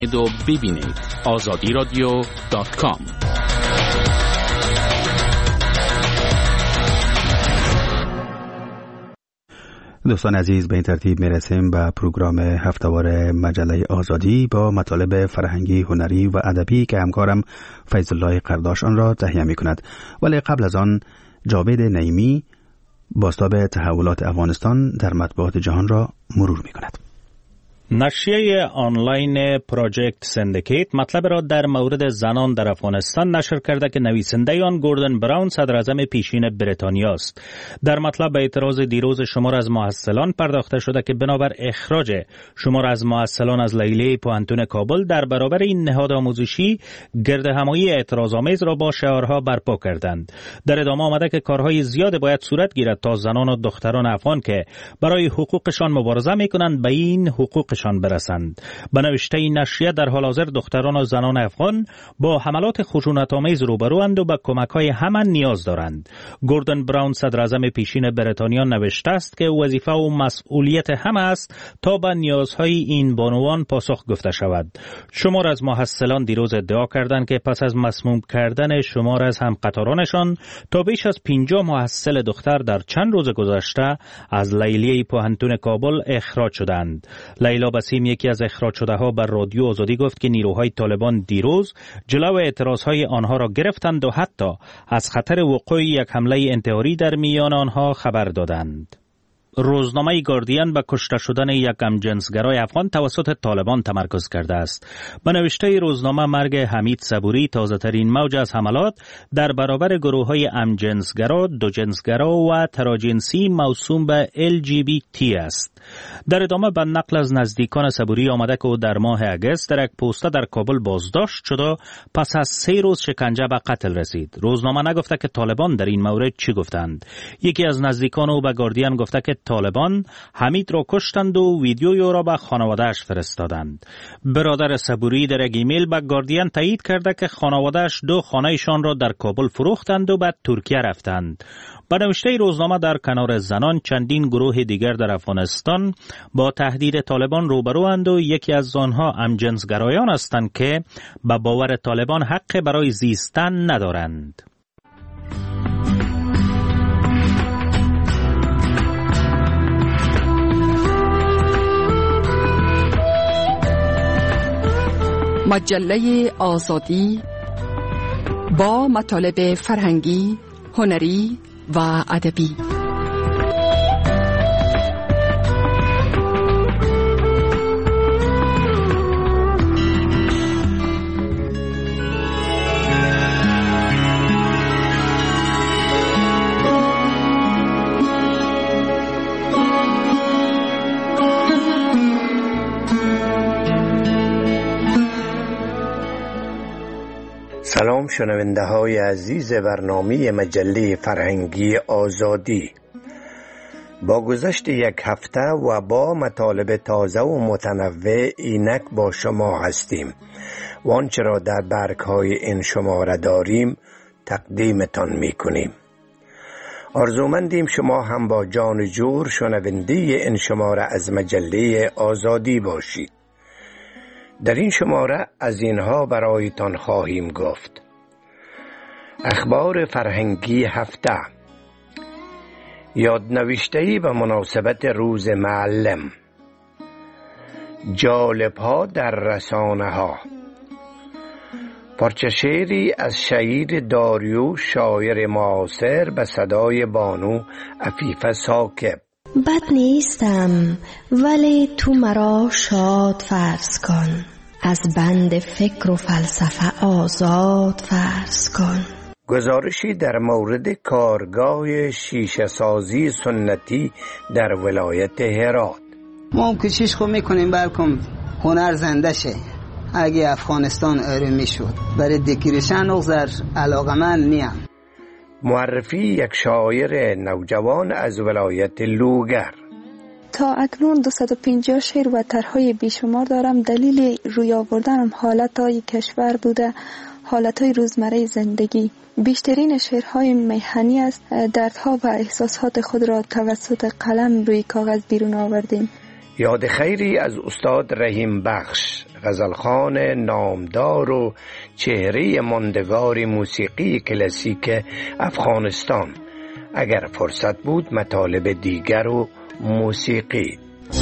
دو ببینید azadiradyo.com. دوستان عزیز، به این ترتیب میرسیم به پروگرام هفتهوار مجله آزادی با مطالب فرهنگی، هنری و ادبی که همکارم فیض الله قرداش آن را تهیه می کند. ولی قبل از آن جاوید نعیمی بازتاب تحولات افغانستان در مطبوعات جهان را مرور می کند. نشریه آنلاین پروژکت سندیکیت مطلب را در مورد زنان در افغانستان نشر کرده که نویسنده آن گوردن براون صدراعظم پیشین بریتانیا است. در مطلب به اعتراض دیروز شمار از محصلان پرداخته شده که بنابر اخراج شمار از محصلان از لیلیه پوهنتون کابل در برابر این نهاد آموزشی گردهمایی اعتراض‌آمیز را با شعارها برپا کردند. در ادامه آمده که کارهای زیاد باید صورت گیرد تا زنان و دختران افغان که برای حقوقشان مبارزه می‌کنند به این حقوق برسند. به نوشته این نشریه در حال حاضر دختران و زنان افغان با حملات خشونت‌آمیز روبروند و به کمک‌های همه نیاز دارند. گوردن براون صدراعظم پیشین بریتانیا نوشته است که وظیفه و مسئولیت همه است تا به نیازهای این بانوان پاسخ گفته شود. شمار از محصلان دیروز ادعا کردند که پس از مسموم کردن شمار از همقطارانشان تا بیش از 50 محصل دختر در چند روز گذشته از لیلیه پوهنتون کابل اخراج شدند. لیلا بسیم، یکی از اخراج شده ها، بر رادیو آزادی گفت که نیروهای طالبان دیروز جلو اعتراضهای آنها را گرفتند و حتی از خطر وقوع یک حمله انتحاری در میان آنها خبر دادند. روزنامه گاردین به کشته شدن یک همجنسگرای افغان توسط طالبان تمرکز کرده است. به نوشته روزنامه مرگ حمید صبوری تازه‌ترین موج از حملات در برابر گروه‌های همجنسگرا، دوجنسگرا و تراجنسی موسوم به LGBT است. در ادامه به نقل از نزدیکان صبوری آمده که او در ماه اگست در یک پوسته در کابل بازداشت شد و پس از 3 روز شکنجه به قتل رسید. روزنامه نگفته که طالبان در این مورد چی گفتند. یکی از نزدیکان او به گاردین گفته که طالبان حمید را کشتند و ویدیوی او را به خانواده‌اش فرستادند. برادر صبوری در یک ایمیل به گاردین تایید کرده که خانواده‌اش 2 خانه‌شان را در کابل فروختند و به ترکیه رفتند. به نوشته روزنامه در کنار زنان چندین گروه دیگر در افغانستان با تهدید طالبان روبروند و یکی از آنها همجنسگرایان هستند که به باور طالبان حق برای زیستن ندارند. مجله آزادی با مطالب فرهنگی، هنری و ادبی. سلام شنونده های عزیز برنامه مجله فرهنگی آزادی. با گذشت یک هفته و با مطالب تازه و متنوع اینک با شما هستیم و آنچه را در برگ‌های این شماره داریم تقدیمتان می‌کنیم. آرزومندیم شما هم با جان جور شنونده این شماره از مجله آزادی باشید. در این شماره از اینها برایتان خواهیم گفت: اخبار فرهنگی هفته، یادنوشته‌ای به مناسبت روز معلم، جالب‌ها در رسانه‌ها، پارچه شعری از شهید داریوش شاعر معاصر به صدای بانو عفیفه ثاقب. بد نیستم ولی تو مرا شاد فرض کن، از بند فکر و فلسفه آزاد فرض کن. گزارشی در مورد کارگاه شیشه سازی سنتی در ولایت هرات. ما هم کوشش خود میکنیم بلکم هنر زنده شه. اگه افغانستان آرومی شد برای دکیرشن اغزر علاقمند نیم. معرفی یک شاعر نوجوان از ولایت لوگر. تا اکنون 250 شعر و طرح‌های بیشمار دارم. دلیل روی آوردنم حالت‌های کشور بوده، حالت‌های روزمره زندگی. بیشترین شعرهای میهنی است. دردها و احساسات خود را توسط قلم روی کاغذ بیرون آوردیم. یاد خیری از استاد رحیم بخش، غزلخوان نامدار و چهره ماندگار موسیقی کلاسیک افغانستان. اگر فرصت بود مطالب دیگر و موسیقی.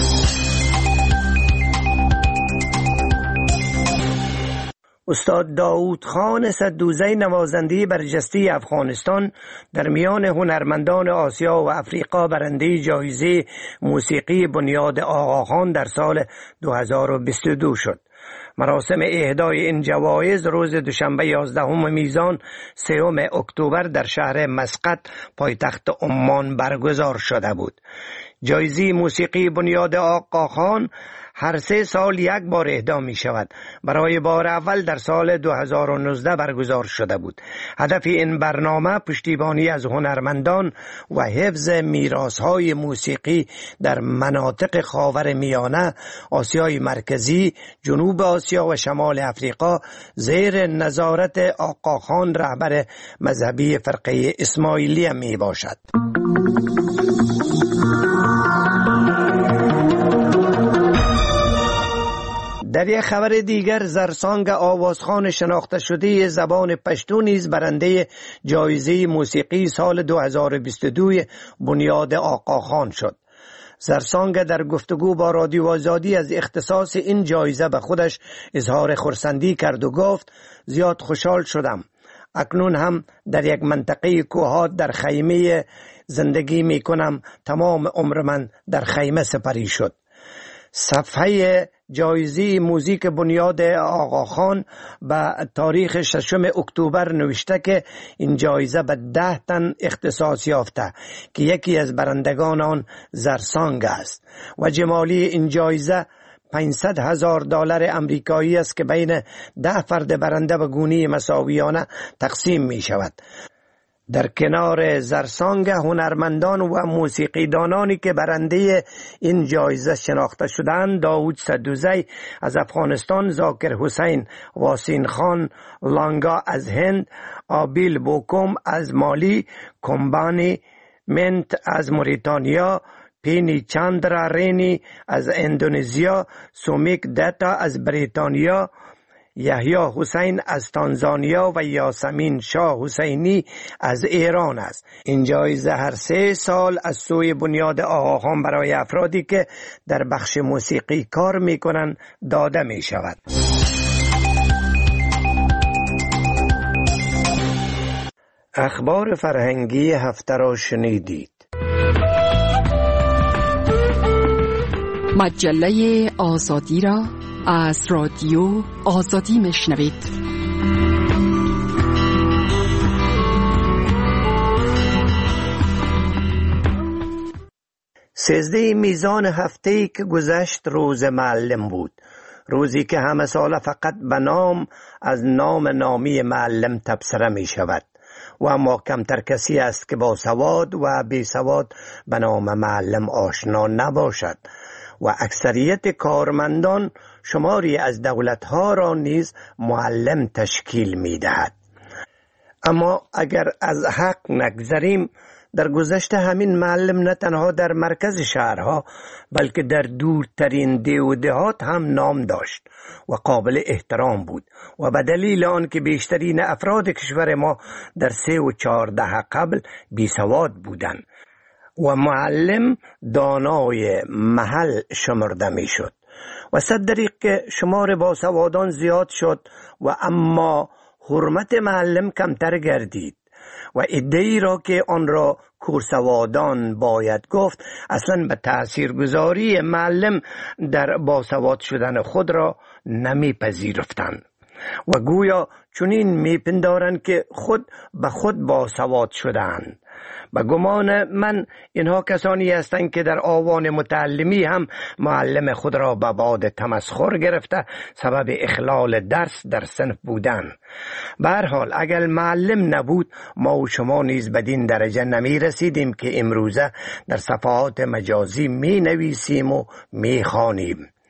استاد داود خان صدوزی، نوازنده برجسته افغانستان، در میان هنرمندان آسیا و افریقا برنده جایزه موسیقی بنیاد آقاخان در سال 2022 شد. مراسم اهدای این جوایز روز دوشنبه 11 میزان 3 اکتبر در شهر مسقط پایتخت عمان برگزار شده بود. جایزه موسیقی بنیاد آقاخان هر 3 سال یک بار اهدا می شود. برای بار اول در سال 2019 برگزار شده بود. هدف این برنامه پشتیبانی از هنرمندان و حفظ میراث‌های موسیقی در مناطق خاورمیانه، آسیای مرکزی، جنوب آسیا و شمال افریقا زیر نظارت آقاخان، رهبر مذهبی فرقه اسماعیلیه می باشد. در یک خبر دیگر، زرسانگ آوازخوان شناخته شده زبان پشتو نیز برنده جایزه موسیقی سال 2022 بنیاد آقاخان شد. زرسانگ در گفتگو با رادیو آزادی از اختصاص این جایزه به خودش اظهار خرسندی کرد و گفت: زیاد خوشحال شدم. اکنون هم در یک منطقه کوهات در خیمه زندگی می کنم. تمام عمر من در خیمه سپری شد. صفحه جایزه موزیک بنیاد آقاخان به تاریخ 6 اکتبر نوشته که این جایزه به 10 تن اختصاص یافته که یکی از برندگان آن زرسانگ است و جمالی این جایزه $500,000 امریکایی است که بین 10 فرد برنده به گونه مساویانه تقسیم می شود. در کنار زرسانگ، هنرمندان و موسیقیدانانی که برنده این جایزه شناخته شدند: داود صدوزی از افغانستان، ذاکر حسین واسین خان لانگا از هند، آبیل بوکوم از مالی، کمبانی منت از موریتانیا، پینی چاندرا رینی از اندونزیا، سومیک دتا از بریتانیا، یحیی حسین از تانزانیا و یاسمین شاه حسینی از ایران است. این جایزه هر 3 سال از سوی بنیاد آقاخان برای افرادی که در بخش موسیقی کار می کنند داده می شود. اخبار فرهنگی هفته را شنیدید. مجله آزادی را از رادیو آزادی میشنوید. سیزده میزان هفته‌ای که گذشت روز معلم بود. روزی که همه ساله فقط به نام از نام نامی معلم تبصره می شود و اما کمتر کسی است که با سواد و بی سواد به نام معلم آشنا نباشد و اکثریت کارمندان شماری از دولتها را نیز معلم تشکیل می دهد. اما اگر از حق نگذریم، در گذشته همین معلم نه تنها در مرکز شهرها بلکه در دورترین ده و دهات هم نام داشت و قابل احترام بود و به دلیل آن که بیشترین افراد کشور ما در 3 و 4 دهه قبل بی سواد بودند و معلم دانای محل شمرده می شد و صد دریغ که شمار باسوادان زیاد شد و اما حرمت معلم کمتر گردید و ادعی را که آن را کورسوادان باید گفت اصلا به تاثیرگذاری معلم در باسواد شدن خود را نمیپذیرفتند و گویا چنین میپندارند که خود به خود باسواد شدند. به گمان من اینها کسانی هستند که در آوان متعلمی هم معلم خود را به باد تمسخر گرفته سبب اخلال درس در صنف بودند. به هر حال اگر معلم نبود ما و شما نیز بدین درجه نمی رسیدیم که امروزه در صفحات مجازی می نویسیم و می خوانیم.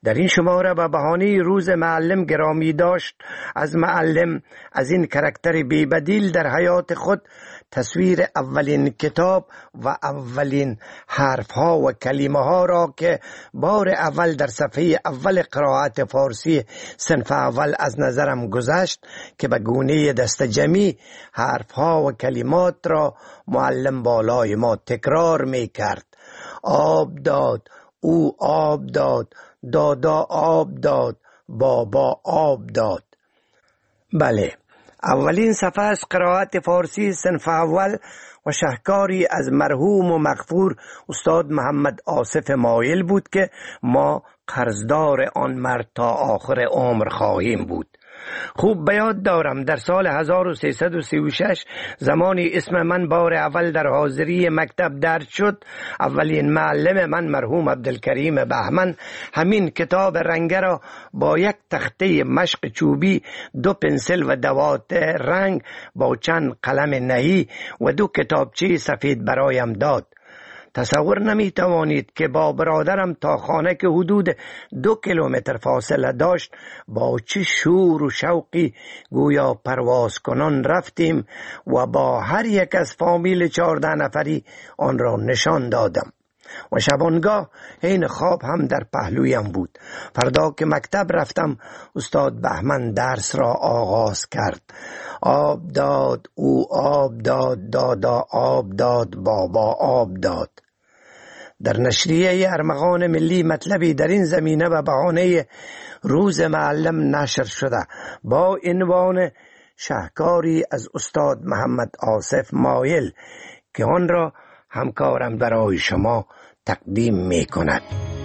در این شماره به بهانه روز معلم گرامی داشت از معلم از این کاراکتر بی‌بدیل در حیات خود تصویر اولین کتاب و اولین حرفها و کلمه ها را که بار اول در صفحه اول قرائت فارسی صنف اول از نظرم گذشت که به گونه دست جمعی حرفها و کلمات را معلم بالای ما تکرار می کرد. آب داد، او آب داد، دادا آب داد، بابا آب داد. بله، اولین صفحه از قرائت فارسی صنف اول و شهکاری از مرحوم و مغفور استاد محمد آصف مایل بود که ما قرضدار آن مرد تا آخر عمر خواهیم بود. خوب به یاد دارم در سال 1336 زمانی اسم من بار اول در حاضری مکتب درج شد، اولین معلم من مرحوم عبدالکریم بهمن همین کتاب رنگه را با یک تخته مشق چوبی، 2 پنسل و دوات رنگ با چند قلم نهی و 2 کتابچه سفید برایم داد. تصور نمی توانید که با برادرم تا خانه که حدود 2 کیلومتر فاصله داشت با چه شور و شوقی گویا پرواز کنان رفتیم و با هر یک از فامیل 14 نفری آن را نشان دادم و شبانگاه این خواب هم در پهلویم بود. فردا که مکتب رفتم استاد بهمن درس را آغاز کرد. آب داد، او آب داد، دادا آب داد، بابا آب داد. در نشریه ارمغان ملی مطلبی در این زمینه به بهانه روز معلم نشر شده با عنوان شهکاری از استاد محمد آصف مایل که آن را همکارم برای شما تقدیم می کند.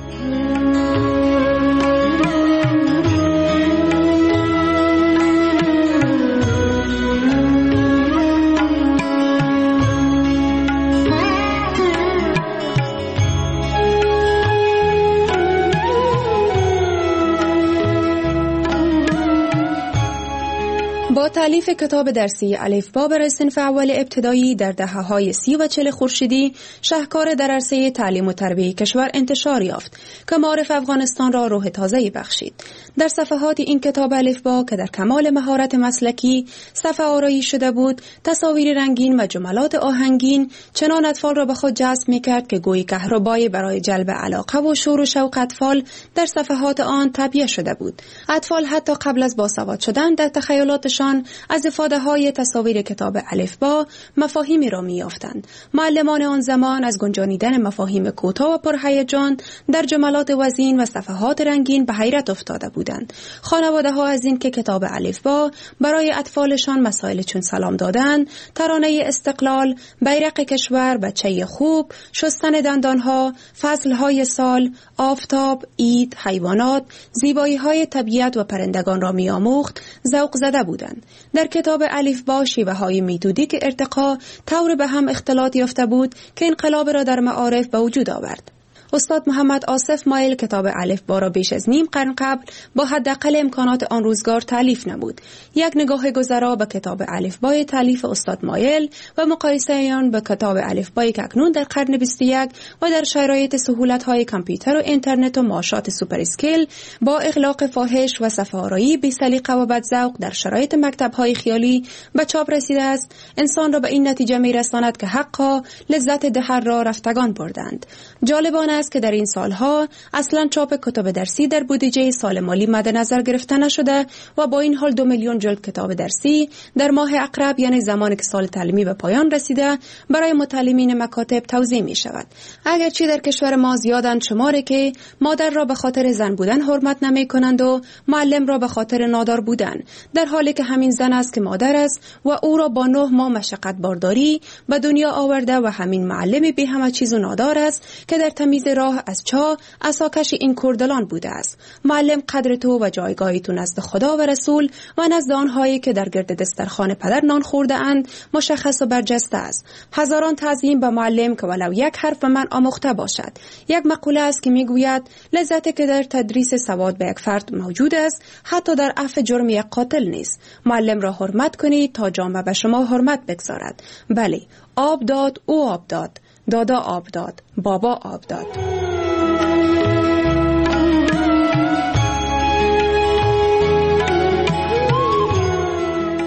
با تألیف کتاب درسی الفبا برای صنف اول ابتدایی در دهه‌های 30 و 40 خورشیدی، شهکار در عرصه تعلیم و تربیت کشور انتشار یافت که معارف افغانستان را روح تازه‌ای بخشید. در صفحات این کتاب الفبا که در کمال مهارت مسلکی صفحه آرایی شده بود، تصاویر رنگین و جملات آهنگین چنان اطفال را به خود جذب می‌کرد که گویی کهربایی برای جلب علاقه و شور و شوق اطفال در صفحات آن تعبیه شده بود. اطفال حتی قبل از باسواد شدن در تخیلاتشان از افاده‌های تصاویر کتاب الفبا مفاهیمی را می‌یافتند. معلمان آن زمان از گنجانیدن مفاهیم کوتاه و پرهیجان در جملات وزین و صفحات رنگین به حیرت افتاده بودند. خانواده‌ها از این که کتاب الفبا برای اطفالشان مسائل چون سلام دادن، ترانه استقلال، بیرق کشور، بچه خوب، شستن دندانها، فصل‌های سال، آفتاب، عید، حیوانات، زیبایی‌های طبیعت و پرندگان را می‌آموخت، ذوق زده بودند. در کتاب الفبا شیوه‌های میتودیک ارتقا طور به هم اختلاط یافته بود که انقلاب را در معارف به وجود آورد. استاد محمد آصف مایل کتاب الفبا را بیش از نیم قرن قبل با حداقل امکانات آن روزگار تالیف نمود. یک نگاه گذرا به کتاب الفبای تالیف استاد مایل و مقایسه آن با کتاب الفبایی که اکنون در قرن 21 و در شرایط سهولت‌های کامپیوتر و اینترنت و معاشات سوپر اسکیل با اغلاق فاحش و صفحه‌آرایی بی سلیقه و بدذوق در شرایط مکتب‌های خیالی به چاپ رسیده است، انسان را به این نتیجه می‌رساند که حقا لذت دهر را رفتگان بردند. جالبانه است که در این سالها اصلا چاپ کتاب درسی در بودجه سال مالی مد نظر گرفته نشده و با این حال 2 میلیون جلد کتاب درسی در ماه اقرب، یعنی زمانی که سال تعلیمی به پایان رسیده، برای متعلمین مکاتب توزیع می شود. اگرچه در کشور ما زیادند شماره که مادر را به خاطر زن بودن حرمت نمی کنند و معلم را به خاطر نادار بودن، در حالی که همین زن است که مادر است و او را با 9 ماه مشقت بارداری به دنیا آورده و همین معلم بی همه چیز و نادار است که در تمیز راه از چاه عصاکش این کردلان بوده است. معلم قدر تو و جایگاه تو نزد خدا و رسول و نزد آنهایی که در گرد دسترخوان پدر نان خورده اند مشخص و برجسته است. هزاران تعظیم به معلم که ولو یک حرف به من آموخته باشد. یک مقوله است که میگوید لذتی که در تدریس سواد به یک فرد موجود است حتی در عفو جرم یک قاتل نیست. معلم را حرمت کنید تا جامعه به شما حرمت بگذارد. بله، آب داد، او آب داد، دادا آب داد، بابا آب داد.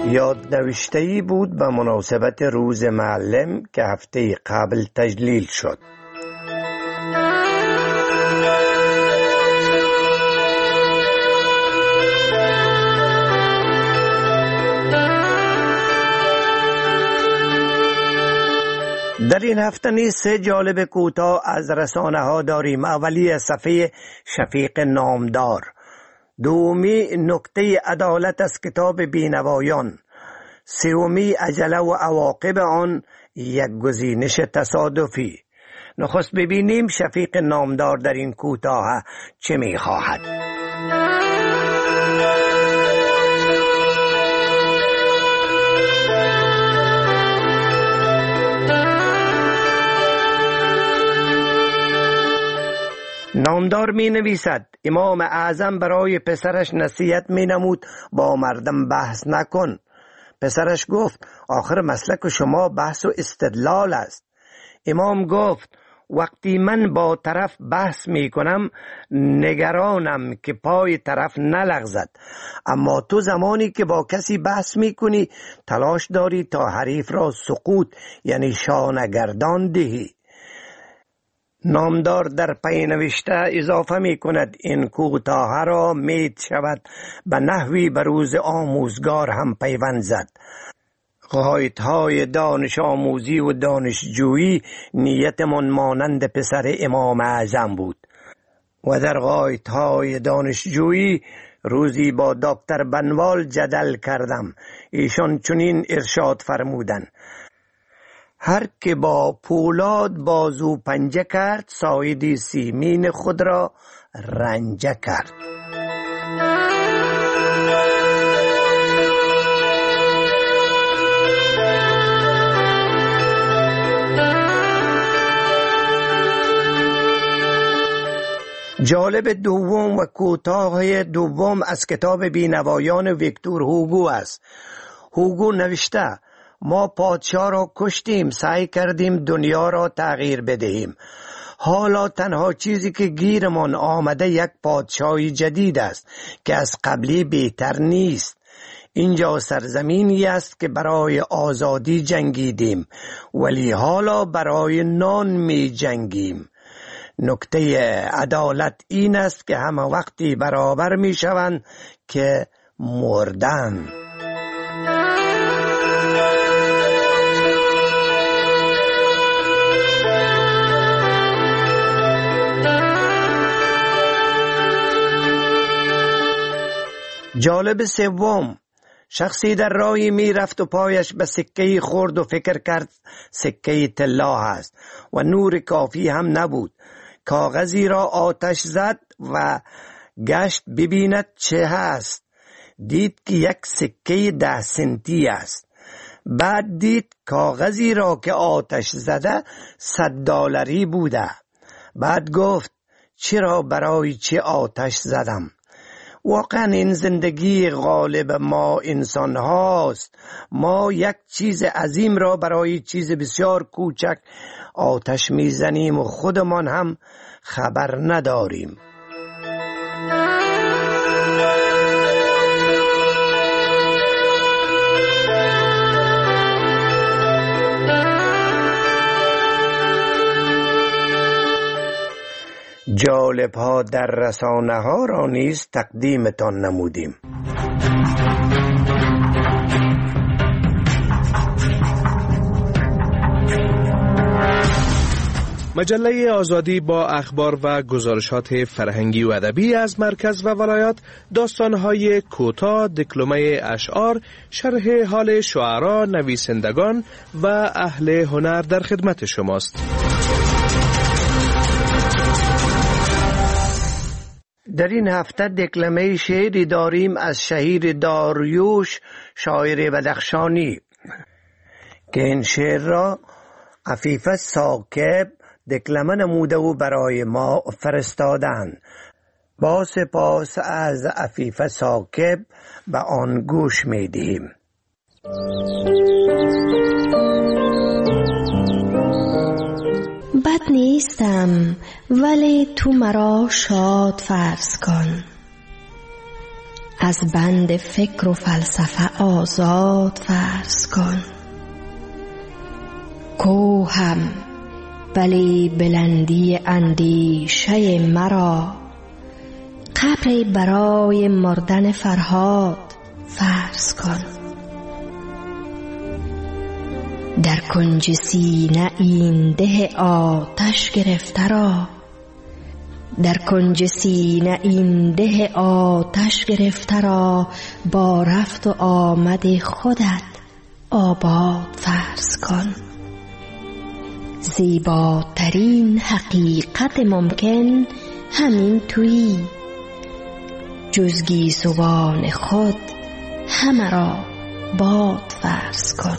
یادنوشته‌ای بود به مناسبت روز معلم که هفته قبل تجلیل شد. در این هفته نیز 3 جالب کوتاه از رسانه ها داریم. اولی صفحه شفیق نامدار، دومی نکته عدالت از کتاب بینوایان، سومی عجله و عواقب آن، یک گزینش تصادفی. نخست ببینیم شفیق نامدار در این کوتاه چه می خواهد. نامدار می نویسد امام اعظم برای پسرش نصیحت می نمود با مردم بحث نکن. پسرش گفت آخر مسلک شما بحث و استدلال است. امام گفت وقتی من با طرف بحث می کنم نگرانم که پای طرف نلغزد، اما تو زمانی که با کسی بحث می کنی تلاش داری تا حریف را سقوط یعنی شانگردان دهی. نامدار در پی نوشته اضافه می کند این کوتاه را می شود به نحوی به روز آموزگار هم پیوند زد. قایدهای دانش آموزی و دانشجویی نیتمان مانند پسر امام اعظم بود و در قایدهای دانشجویی روزی با دکتر بنوال جدل کردم. ایشان چنین ارشاد فرمودند هر که با پولاد بازو پنجه کرد ساید سیمین خود را رنجه کرد. جالب دوم و کوتاه دوم از کتاب بینوایان ویکتور هوگو است. هوگو نوشته ما پادشاه را کشتیم، سعی کردیم دنیا را تغییر بدهیم. حالا تنها چیزی که گیرمان آمده یک پادشاهی جدید است که از قبلی بهتر نیست. اینجا سرزمینی است که برای آزادی جنگیدیم ولی حالا برای نان می جنگیم. نکته عدالت این است که همه وقتی برابر می شوند که مردن. جالب سوم، شخصی در راهی می رفت و پایش به سکه‌ای خورد و فکر کرد سکه طلا است و نور کافی هم نبود. کاغذی را آتش زد و گشت ببیند چه هست. دید که یک سکه 10 سنتی است. بعد دید کاغذی را که آتش زده $100 بوده. بعد گفت چرا برای چه آتش زدم؟ واقعا این زندگی غالب ما انسان هاست. ما یک چیز عظیم را برای چیز بسیار کوچک آتش میزنیم و خودمان هم خبر نداریم. جالب ها در رسانه ها را نیز تقدیمتان نمودیم. مجله آزادی با اخبار و گزارشات فرهنگی و ادبی از مرکز و ولایات، داستان‌های کوتاه، دکلمه اشعار، شرح حال شعرا، نویسندگان و اهل هنر در خدمت شماست. در این هفته دکلمه شعری داریم از شهیر داریوش، شاعر بدخشانی، که این شعر را عفیفه ساکب دکلمه نموده و برای ما فرستادند. با سپاس از عفیفه ساکب به آن گوش می دهیم. بد نیستم ولی تو مرا شاد فرض کن، از بند فکر و فلسفه آزاد فرض کن. کوهم ولی بلندی اندیشه مرا، قبری برای مردن فرهاد فرض کن. در کنج سینه این ده آتش گرفته را، در کنج سینه این ده آتش گرفته را، با رفت و آمد خودت آباد فرض کن. زیباترین حقیقت ممکن همین تویی، جز گیسوان خود همه را باد فرض کن.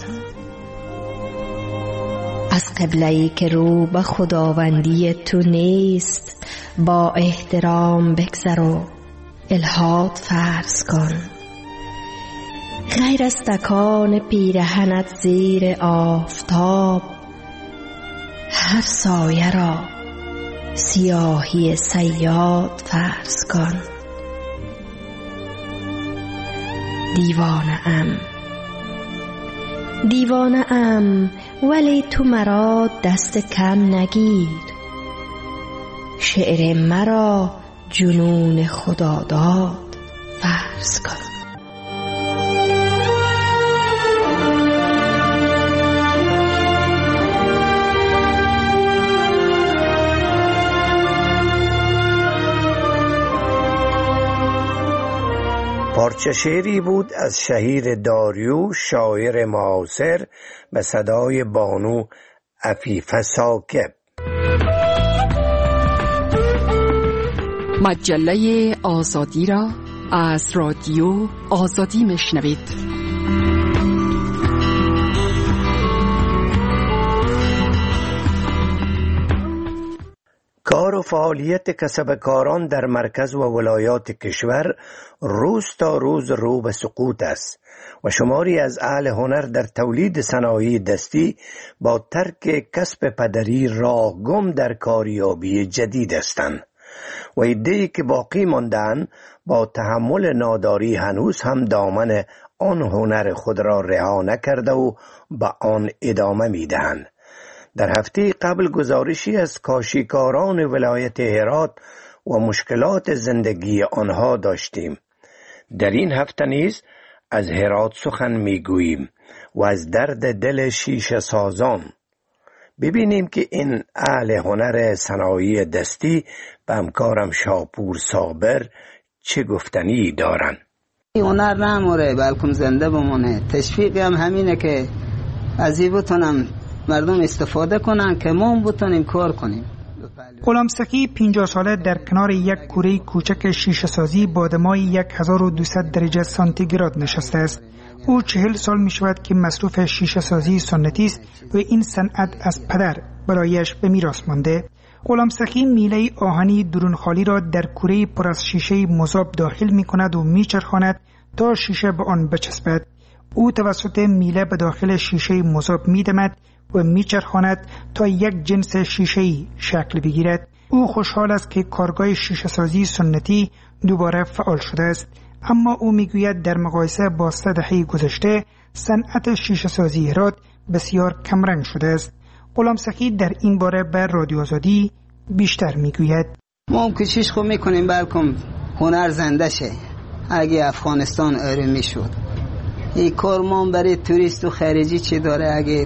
از قبله‌ای که رو به خداوندی تو نیست، با احترام بگذر و الحاد فرض کن. غیر از تکان پیرهنت زیر آفتاب، هر سایه را سیاهی صیاد فرض کن. دیوانه ام ولی تو مرا دست کم نگیر، شعر مرا جنون خداداد فرض کن. پارچه شعری بود از شهیر داریوش، شاعر معاصر، به صدای بانو عفیفه ساکب. مجله آزادی را از رادیو آزادی میشنوید. کار و فعالیت کسبکاران در مرکز و ولایات کشور روز تا روز رو به سقوط است و شماری از اهل هنر در تولید صنایع دستی با ترک کسب پدری راه گم در کاریابی جدید هستند و عده‌ای که باقی ماندند با تحمل ناداری هنوز هم دامن آن هنر خود را رها نکرده و به آن ادامه می‌دهند. در هفته قبل گزارشی از کاشیکاران ولایت هرات و مشکلات زندگی آنها داشتیم. در این هفته نیز از هرات سخن میگوییم و از درد دل شیشه سازان. ببینیم که این اهل هنر صنایع دستی به همکارم شاپور صابر چه گفتنی دارن. هنر نموره بلکه زنده بمونه. تشویقی هم همینه که از این بتونم مردم استفاده کنن که ما بتونیم کار کنیم. غلام سخی 50 ساله در کنار یک کوره کوچک شیشه سازی با دمای 1200 درجه سانتیگراد نشسته است. او 40 سال می شود که مصروف شیشه سازی سنتی است و این صنعت از پدر برایش به میراث مانده. غلام سخی میله آهنی درون خالی را در کوره پر از شیشه مذاب داخل می کند و می چرخاند تا شیشه به آن بچسبد. او توسط میله به داخل شیشه مذاب می دمد و میچرخاند تا یک جنس شیشه‌ای شکل بگیرد. او خوشحال است که کارگاه شیشه سازی سنتی دوباره فعال شده است، اما او میگوید در مقایسه با 3 دهه گذشته صنعت شیشه سازی هرات بسیار کمرنگ شده است. غلام سخی در این باره به رادیو آزادی بیشتر میگوید. ما هم کوشش خود میکنیم بلکه هنر زنده شه. اگه افغانستان آروم شد این کار ما برای توریست و خارجی چی داره؟ اگه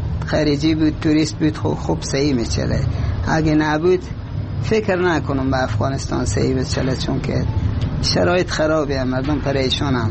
خارجی بود توریست بود خوب صحیح میچله، اگه نبود فکر نکنم به افغانستان صحیح بچله، چون که شرایط خرابه، مردم پریشانم،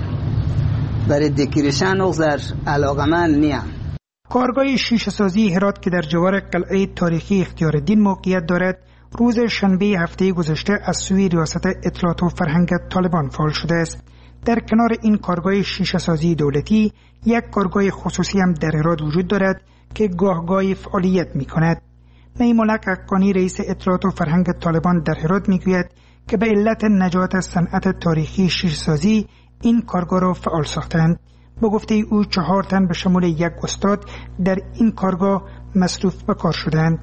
برای دکیرشن اغزر علاقمند نیم. کارگاه شیشه سازی هرات که در جوار قلعه تاریخی اختیارالدین موقعیت دارد، روز شنبه هفته گذشته از سوی ریاست اطلاعات و فرهنگ طالبان فعال شده است. در کنار این کارگاه شیشه سازی دولتی یک کارگاه خصوصی هم در هرات وجود دارد که گاهگاهی فعالیت می کند. میمولک حقانی رئیس اطلاعات و فرهنگ طالبان در هرات می گوید که به علت نجات صنعت تاریخی شیشه سازی این کارگاه را فعال ساختند. با گفته او 4 تن به شمول یک استاد در این کارگاه مصروف به کار شدند.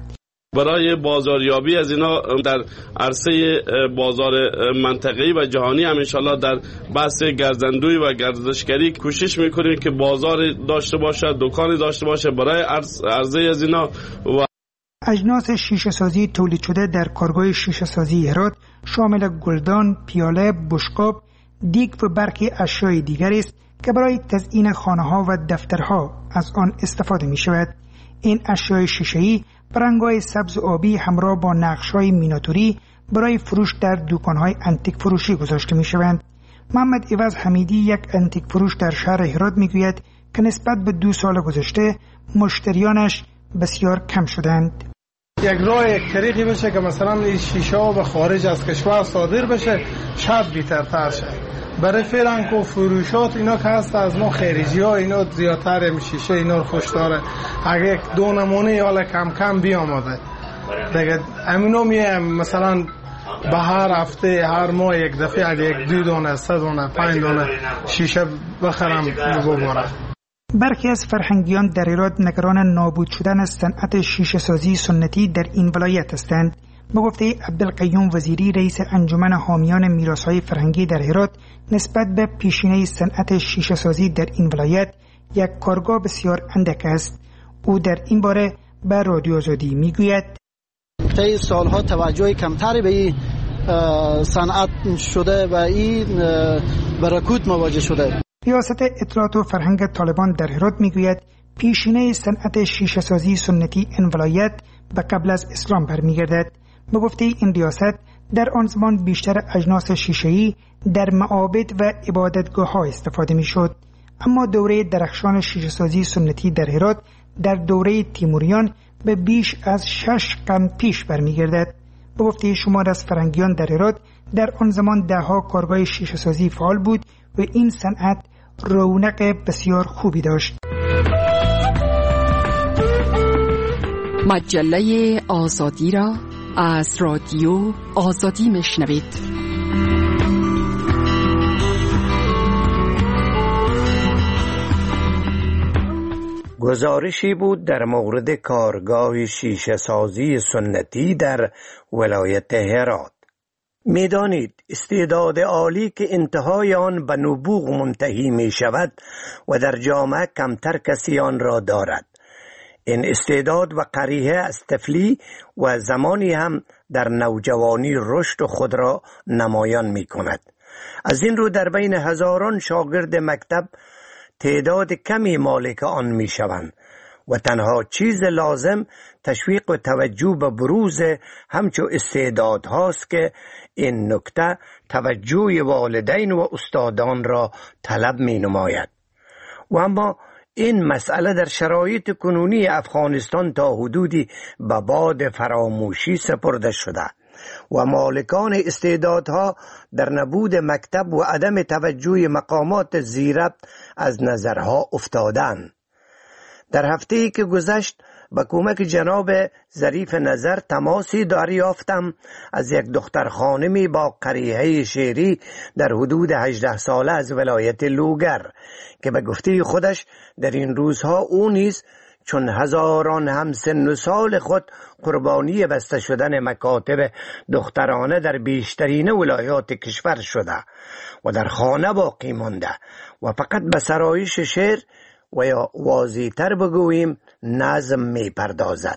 برای بازاریابی از اینا در عرصه بازار منطقه‌ای و جهانی هم انشالله در بحث گردندوی و گردشگری کوشش میکنیم که بازار داشته باشه، دکانی داشته باشه برای عرضه از اینا. و اجناس شیشه سازی تولید شده در کارگاه شیشه سازی هرات شامل گلدان، پیاله، بشقاب، دیگ و برخی اشیاء دیگر است که برای تزیین خانه‌ها و دفترها از آن استفاده می شود. این اشیاء شیشه‌ای برنگ‌های سبز و آبی همراه با نقش‌های میناتوری برای فروش در دکان‌های انتیک فروشی گذاشته می‌شوند. محمد عوض حمیدی، یک انتیک فروش در شهر هرات می‌گوید که نسبت به 2 سال گذشته مشتریانش بسیار کم شدند. یک راه یک طریقی بشه که مثلا این شیشه ها به خارج از کشور صادر بشه، شاید بهترتر شه. برای فرانک و فروشات اینا که هست از ما خارجی ها اینا زیادتر شیشه اینا رو خوش داره. اگه 2 نمونه حالا کم کم بیامده دیگه امینو میم مثلا به هر هفته هر ماه یک دفعه اگه 1-2 دانه 3 دانه 5 دانه شیشه بخرم ببرم. برخی از فرهنگیان در هرات نگران نابود شدن صنعت شیشه سازی سنتی در این ولایت هستند. به گفته عبدالقیوم وزیری، رئیس انجمن حامیان میراث‌های فرهنگی در هرات، نسبت به پیشینه صنعت شیشه سازی در این ولایت یک کارگاه بسیار اندک است. او در این باره به رادیو آزادی میگوید: طی سالها توجه کمتری به این صنعت شده و این برکوت مواجه شده. ریاست اطلاعات و فرهنگ طالبان در هرات میگوید پیشینه صنعت شیشه سازی سنتی این ولایت به قبل از اسلام برمیگردد. به گفته این ریاست در آن زمان بیشتر اجناس شیشه‌ای در معابد و عبادتگاه‌ها استفاده می‌شد، اما دوره درخشان شیشه سازی سنتی در هرات در دوره تیموریان به بیش از 6 قرن پیش برمیگردد. به گفته شمار از فرهنگیان در هرات در آن زمان 10 کارگاه شیشه سازی فعال بود و این صنعت رونق بسیار خوبی داشت. مجله آزادی را از رادیو آزادی میشنوید. گزارشی بود در مورد کارگاه شیشه سازی سنتی در ولایت هرات. می‌دانید استعداد عالی که انتهای آن به نبوغ منتهی می شود و در جامعه کمتر کسی آن را دارد. این استعداد و قریحه از طفلی و زمانی هم در نوجوانی رشد خود را نمایان می کند. از این رو در بین هزاران شاگرد مکتب تعداد کمی مالک آن می شوند و تنها چیز لازم تشویق و توجه به بروز همچو استعداد هاست که این نکته توجه والدین و استادان را طلب می نماید. و اما این مسئله در شرایط کنونی افغانستان تا حدودی به باد فراموشی سپرده شده و مالکان استعدادها در نبود مکتب و عدم توجه مقامات زیربط از نظرها افتادند. در هفته‌ای که گذشت با کمک جناب ظریف نظر تماسی دریافتم از یک دختر خانمی با قریحه شعری در حدود 18 ساله از ولایت لوگر که به گفته خودش در این روزها او نیز چون هزاران همسن و سال خود قربانی بسته شدن مکاتب دخترانه در بیشترین ولایات کشور شده و در خانه باقی مانده و فقط به سرایش شعر و یا واضح‌تر بگوییم نظم می پردازد.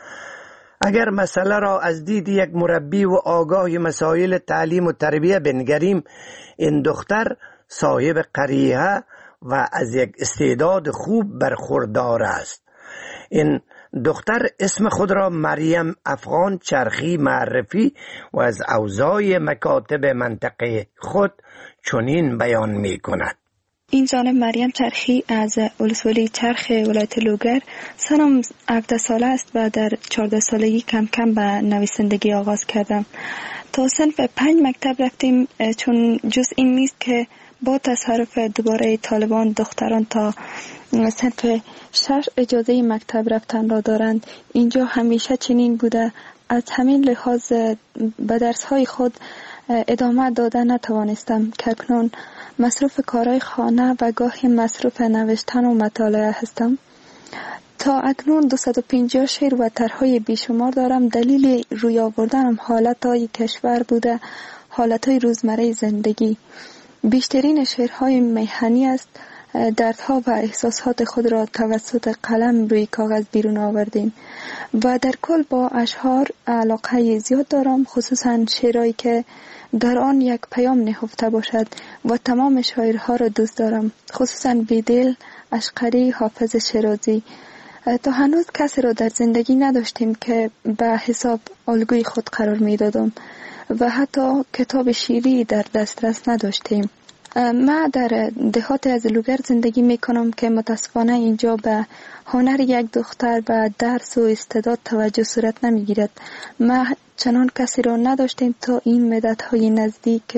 اگر مسئله را از دید یک مربی و آگاه مسائل تعلیم و تربیه بنگریم، این دختر صاحب قریحه و از یک استعداد خوب برخوردار است. این دختر اسم خود را مریم افغان چرخی معرفی و از اوضاع مکاتب منطقه خود چنین بیان می کند: این جانب مریم چرخی از ولسوالی چرخ ولایت لوگر. سنم 17 ساله است و در 14 سالگی کم کم به نویسندگی آغاز کردم. تا صنف 5 مکتب رفتیم، چون جز این نیست که با تصرف دوباره طالبان دختران تا صنف 6 اجازه مکتب رفتن را دارند. اینجا همیشه چنین بوده. از همین لحاظ به درس‌های خود ادامه دادن نتوانستم که اکنون مصروف کارهای خانه و گاهی مصروف نوشتن و مطالعه هستم. تا اکنون 250 شعر و طرحهای بیشمار دارم. دلیل روی آوردنم حالتهای کشور بوده، حالتهای روزمره زندگی. بیشترین شعرهای میهنی است. دردها و احساسات خود را توسط قلم روی کاغذ بیرون آوردیم و در کل با اشعار علاقه زیاد دارم، خصوصا شعرهایی که در آن یک پیام نهفته باشد و تمام شاعرها را دوست دارم، خصوصا بیدل، اشقری، حافظ شیرازی. تا هنوز کسی را در زندگی نداشتیم که به حساب الگوی خود قرار می دادم و حتی کتاب شیری در دسترس نداشتیم. من در دهات از لوگر زندگی می کنم که متاسفانه اینجا به هنر یک دختر و درس و استعداد توجه صورت نمی گیرد. ما چنان کسی را نداشتیم تا این مدت های نزدیک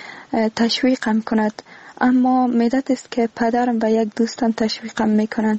تشویقم کند، اما مدت است که پدرم و یک دوستم تشویقم می کنند.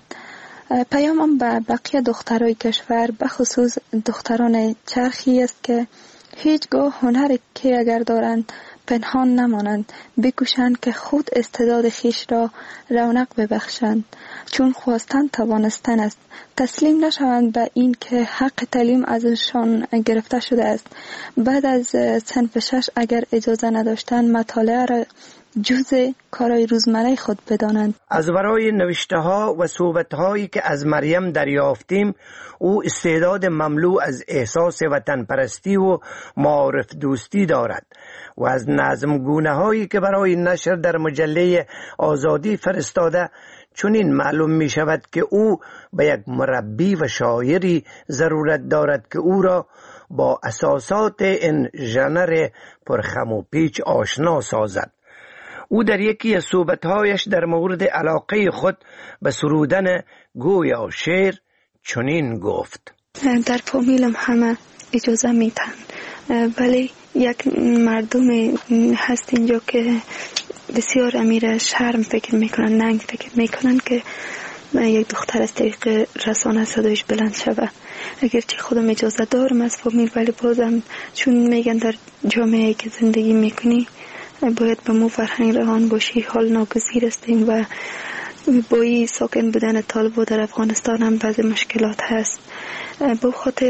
پیامم به بقیه دخترای کشور، به خصوص دختران چرخی است که هیچگاه هنر که اگر دارند پنهان نمانند، بکوشند که خود استعداد خیش را رونق ببخشند، چون خواستن توانستن است. تسلیم نشوند به این که حق تعلیم ازشان گرفته شده است. بعد از صنف 6 اگر اجازه نداشتن مطالعه را جزء کارهای روزمره خود بدانند. از ورای نوشته ها و صحبت هایی که از مریم دریافتیم، او استعداد مملو از احساس وطن پرستی و معارف دوستی دارد و از نظمگونه هایی که برای نشر در مجله آزادی فرستاده چنین معلوم می شود که او به یک مربی و شاعری ضرورت دارد که او را با اساسات این ژانر پرخم و پیچ آشنا سازد. او در یکی از صحبت‌هایش در مورد علاقه خود به سرودن گویا شعر چنین گفت: در فامیلم همه اجازه میتن، ولی یک مردم هست اینجا که بسیار امیر شرم فکر میکنن، ننگ فکر میکنن که یک دختر از طریق رسانه صدایش بلند شود. اگرچه خودم اجازه دارم از فامیل، ولی بازم چون میگن در جامعه که زندگی میکنی باید به مو فرهنگ رهان باشی، حال ناگزیر استیم و با این ساکن بودن طالبا در افغانستان هم بعضی مشکلات هست. با خاطر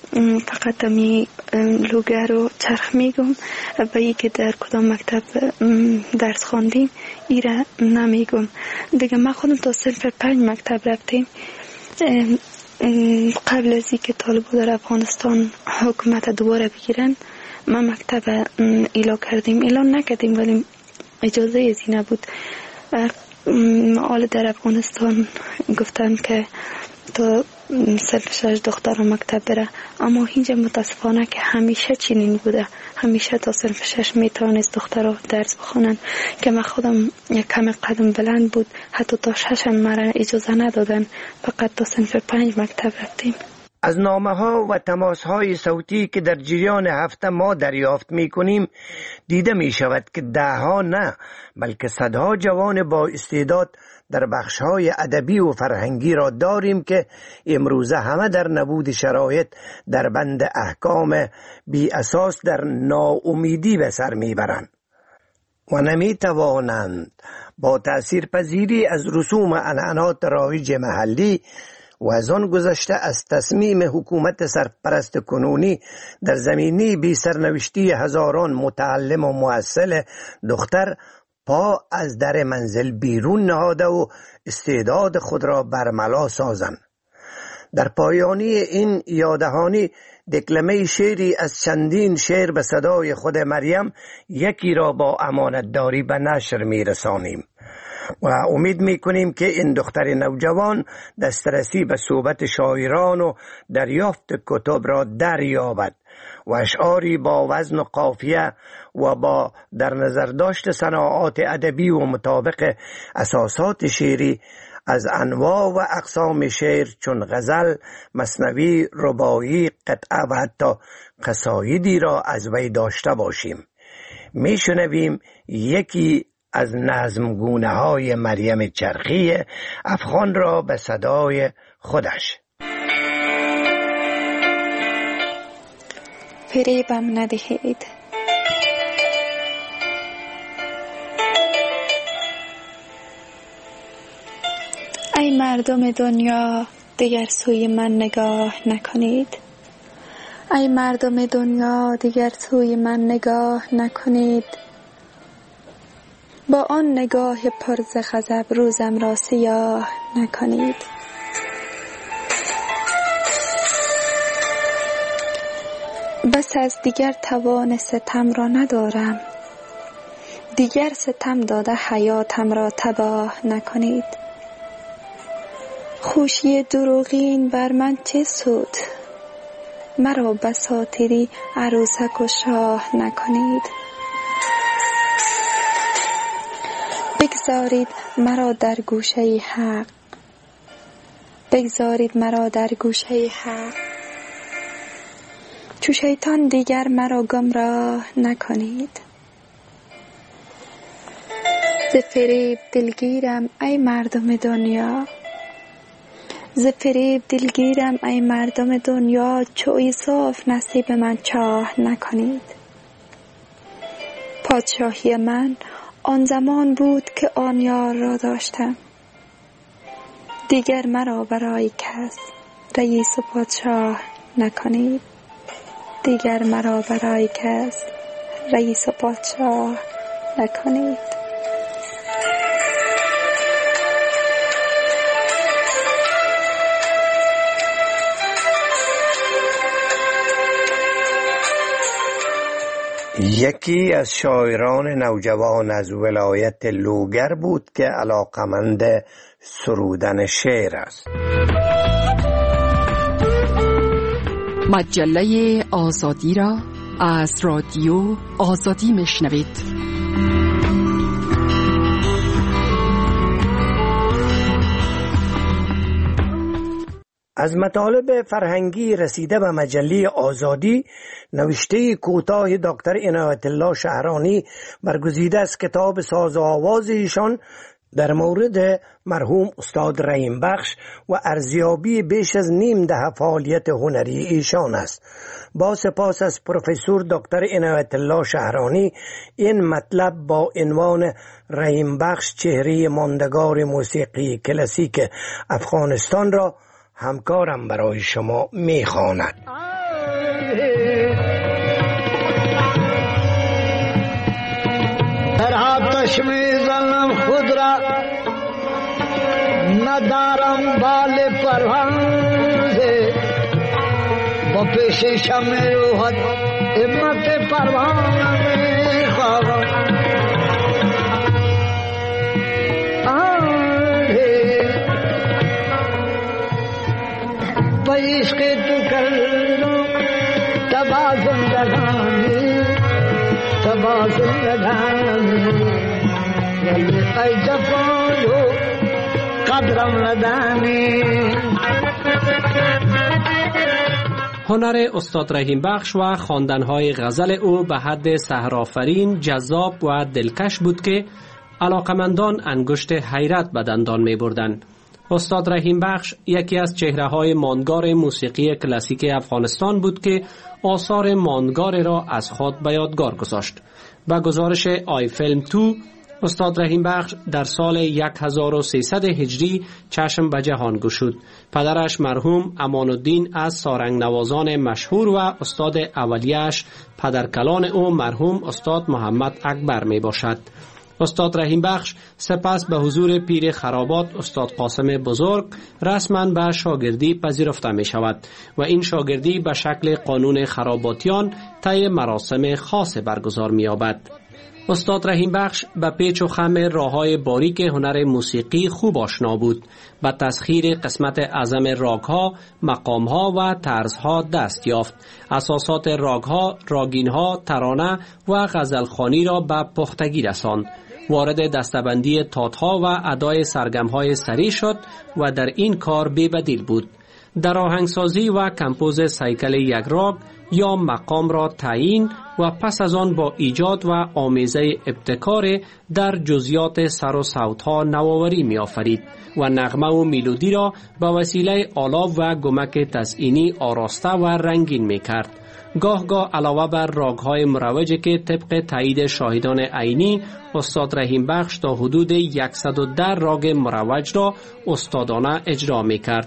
فقط می لوگر رو چرخ میگم و ای که در کدام مکتب درس خواندیم ایره نمیگم دیگه. ما خودم تا صنف 5 مکتب رفتیم. قبل از این که طالبا در افغانستان حکومت دوباره بگیرن ما مکتب اعلان نکردیم، ولی اجازه از این نبود. آل در افغانستان گفتن که تا صنف 6 دختر مکتب بره، اما اینجا متاسفانه که همیشه چنین بوده، همیشه تا صنف 6 میتونست دخترها درس بخونن که من خودم یک کم قدم بلند بود، حتی تا 6 مرا اجازه ندادن، فقط تا صنف 5 مکتب رفتیم. از نامه ها و تماس های صوتی که در جریان هفته ما دریافت می کنیم دیده می شود که دهها نه بلکه صدها جوان با استعداد در بخش های ادبی و فرهنگی را داریم که امروزه همه در نبود شرایط در بند احکام بی اساس در ناامیدی به سر می برند و نمی توانند با تأثیر پذیری از رسوم عنعنات رایج محلی و از آن گذشته از تصمیم حکومت سرپرست کنونی در زمینه بی سرنوشتی هزاران متعلم و مؤصل دختر پا از در منزل بیرون نهاده و استعداد خود را برملا سازند. در پایانی این یادهانی دکلمه شعری از چندین شعر به صدای خود مریم یکی را با امانتداری به نشر می رسانیم و امید می کنیم که این دختر نوجوان دسترسی به صحبت شاعران و دریافت کتب را دریابد و اشعاری با وزن و قافیه و با در نظر داشت صناعات ادبی و مطابق اساسات شعری از انواع و اقسام شعر چون غزل، مثنوی، رباعی، قطعه و حتی قصایدی را از وی داشته باشیم. میشنویم یکی از نظمگونه های مریم چرخی افغان را به صدای خودش. فریبم ندهید، ای مردم دنیا دیگر سوی من نگاه نکنید. ای مردم دنیا دیگر سوی من نگاه نکنید. با آن نگاه پر ز غضب روزم را سیاه نکنید. بس از دیگر توان ستم را ندارم، دیگر ستم داده حیاتم را تباه نکنید. خوشی دروغین بر من چه سود، مرا بساطری عروسک و شاه نکنید. بگذارید مرا در گوشه حق، بگذارید مرا در گوشه حق. چو شیطان دیگر مرا گمراه نکنید. ز فریب دلگیرم ای مردم دنیا، ز فریب دلگیرم ای مردم دنیا. چو یوسف نصیب من چاه نکنید. پادشاهی من آن زمان بود که آن یار را داشتم، دیگر مرا برای کس رئیس و پادشاه نکنید. دیگر مرا برای کس رئیس و پادشاه نکنید. یکی از شاعران نوجوان از ولایت لوگر بود که علاقمند سرودن شعر است. مجله آزادی را از رادیو آزادی میشنوید. از مطالب فرهنگی رسیده به مجله آزادی نوشته کوتاه دکتر عنایت الله شهرانی برگزیده از کتاب ساز و آواز ایشان در مورد مرحوم استاد رحیم بخش و ارزیابی بیش از نیم دهه فعالیت هنری ایشان است. با سپاس از پروفسور دکتر عنایت الله شهرانی، این مطلب با عنوان رحیم بخش چهره ماندگار موسیقی کلاسیک افغانستان را همکارم برای شما میخواند. در آتش میزنم خود را، ندارم بال پروانه، با پیش شمع روحت امت پروانه میخوام. با عشق تو کردم تبا زندگانی، تبا زندگانی، ولی ای جفایو قدرم ندانی. هنر استاد رحیم بخش و خواندن‌های غزل او به حد سحرآفرین، جذاب و دلکش بود که علاقمندان انگشت حیرت به دندان می‌بردند. استاد رحیم بخش یکی از چهره‌های ماندگار موسیقی کلاسیک افغانستان بود که آثار ماندگار را از خود به یادگار گذاشت. با گزارش آی فیلم 2، استاد رحیم بخش در سال 1300 هجری چشم به جهان گشود. پدرش مرحوم امان الدین از سارنگ نوازان مشهور و استاد اولیه‌اش پدرکلان او مرحوم استاد محمد اکبر می باشد. استاد رحیم بخش سپس به حضور پیر خرابات استاد قاسم بزرگ رسما به شاگردی پذیرفته می شود و این شاگردی به شکل قانون خراباتیان طی مراسم خاص برگزار می یابد. استاد رحیم بخش به پیچ و خم راه‌های باریک هنر موسیقی خوب آشنا بود. به تسخیر قسمت اعظم راگ‌ها، مقام‌ها و طرزها دست یافت. اساسات راگ‌ها، راگین‌ها، ترانه و غزلخوانی را به پختگی رساند. وارد دستبندی تات‌ها و ادای سرگم‌های سری شد و در این کار بی‌بدیل بود. در آهنگسازی و کمپوز سیکل یک راگ یا مقام را تعیین و پس از آن با ایجاد و آمیزه ابتکار در جزئیات سر و صوت‌ها نوآوری می‌آفرید و نغمه و ملودی را به وسیله آلاو و گمک تزئینی آراسته و رنگین می‌کرد. گاه علاوه بر راگ‌های مروجی که طبق تایید شاهدان عینی استاد رحیم بخش تا حدود 110 راگ مروج را استادانه اجرا می‌کرد.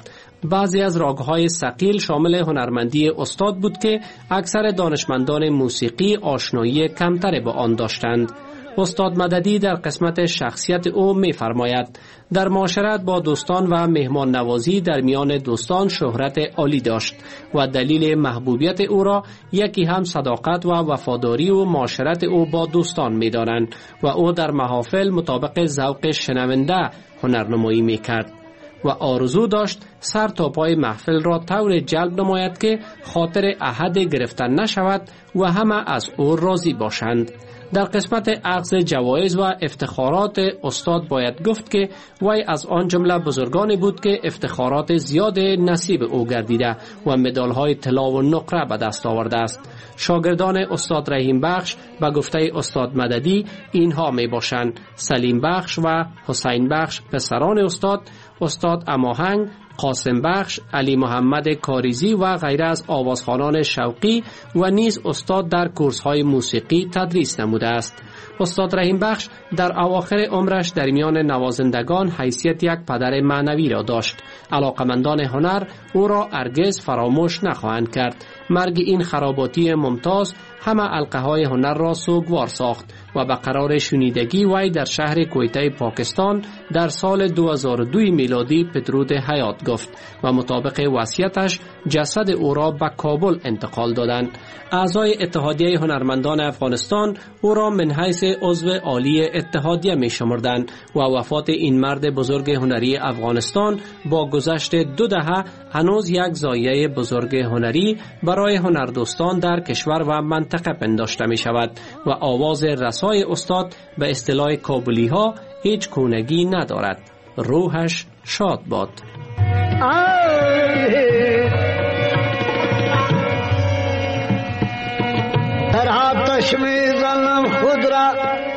بعضی از راگ‌های ثقیل شامل هنرمندی استاد بود که اکثر دانشمندان موسیقی آشنایی کمتری با آن داشتند. استاد مددی در قسمت شخصیت او می‌فرماید در معاشرت با دوستان و مهمان نوازی در میان دوستان شهرت عالی داشت و دلیل محبوبیت او را یکی هم صداقت و وفاداری و معاشرت او با دوستان می‌دانند و او در محافل مطابق ذوق شنونده هنرنمایی می‌کرد و آرزو داشت سر تا پای محفل را طور جلب نماید که خاطر احد گرفتن نشود و همه از او راضی باشند. در قسمت اخذ جوایز و افتخارات استاد باید گفت که وی از آن جمله بزرگانی بود که افتخارات زیاد نصیب او گردیده و مدال‌های طلا و نقره به دست آورده است. شاگردان استاد رحیم بخش به گفته استاد مددی اینها می باشند: سلیم بخش و حسین بخش پسران استاد اماهنگ، قاسم بخش، علی محمد کاریزی و غیره از آوازخوانان شوقی و نیز استاد در کورس‌های موسیقی تدریس نموده است. استاد رحیم بخش در اواخر عمرش در میان نوازندگان حیثیت یک پدر معنوی را داشت. علاقمندان هنر او را هرگز فراموش نخواهند کرد. مرگ این خراباتی ممتاز همه حلقه‌های هنر را سوگوار ساخت و به قرار شنیدگی وی در شهر کویته پاکستان در سال 2002 میلادی بدرود حیات گفت و مطابق وصیتش جسد او را به کابل انتقال دادند. اعضای اتحادیه هنرمندان افغانستان او را من حیث عضو عالی اتحادیه می شمردند و وفات این مرد بزرگ هنری افغانستان با گذشت 2 دهه هنوز یک ضایعه بزرگ هنری برای هنردوستان در کشور و منطقه پنداشته می شود و آواز رسای استاد به اصطلاح کابلی ها هیچ کونگی ندارد. روحش شاد باد. در آتش میزنم خود را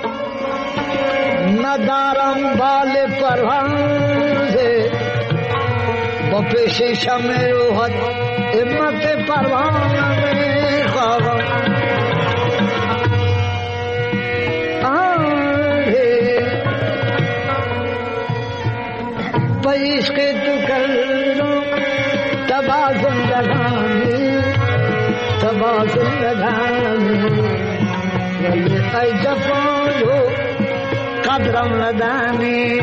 ندارم بال پروانه با پیش شمع روحت امت پروانه میخواهم با عشق تو کردم تبا زندگانی تبا زندگانی ولی ای جفانو قدرم ندانی.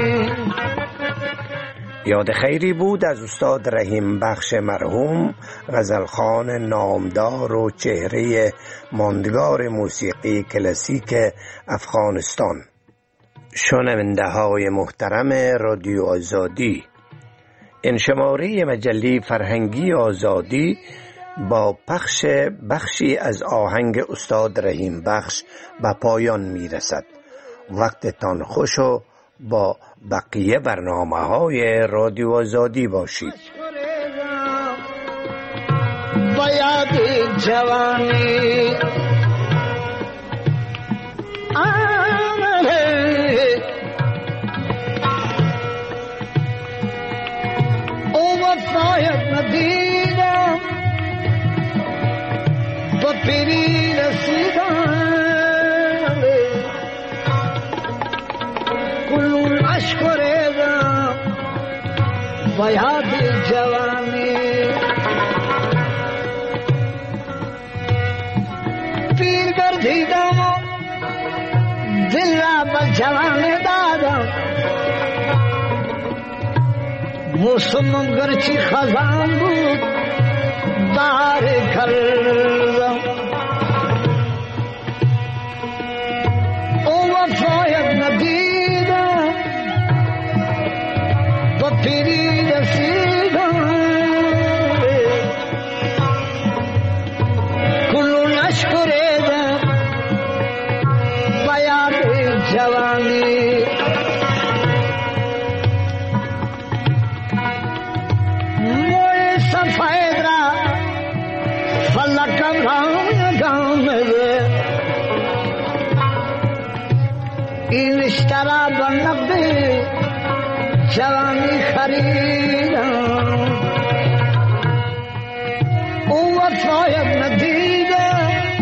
یاد خیری بود از استاد رحیم بخش مرحوم، غزلخوان نامدار و چهره ماندگار موسیقی کلاسیک افغانستان. شنونده های محترم رادیو آزادی، این شماره مجله فرهنگی آزادی با پخش بخشی از آهنگ استاد رحیم بخش به پایان می رسد. وقتتان خوش و با بقیه برنامه‌های رادیو آزادی باشید. با یاد جوانی او وفایت ندیدم با پیری رسیدم کلون عشق ریدم با یاد جوانی پیر گردیدم و دل را به جوانی دادم موسم گرچی خزان بود بار کردم او وفایت ندیدم با پیری رسیدم کلون عشق ریدم با یاد جوانی موی سفید را فلکم رنگم ده این اشترا بنبه جوانی خریدم او وفایت ندیده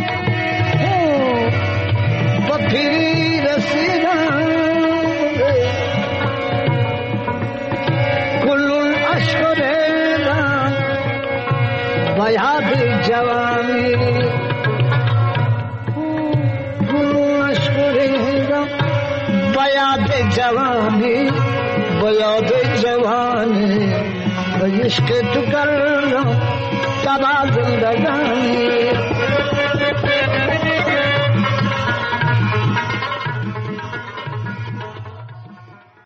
با پیری رسیدم کلون عشق ریدم بیاد جوانی مشغولیدم بیاد جوانی بیاد جوانی و عشق تو کردم تبا زندگانی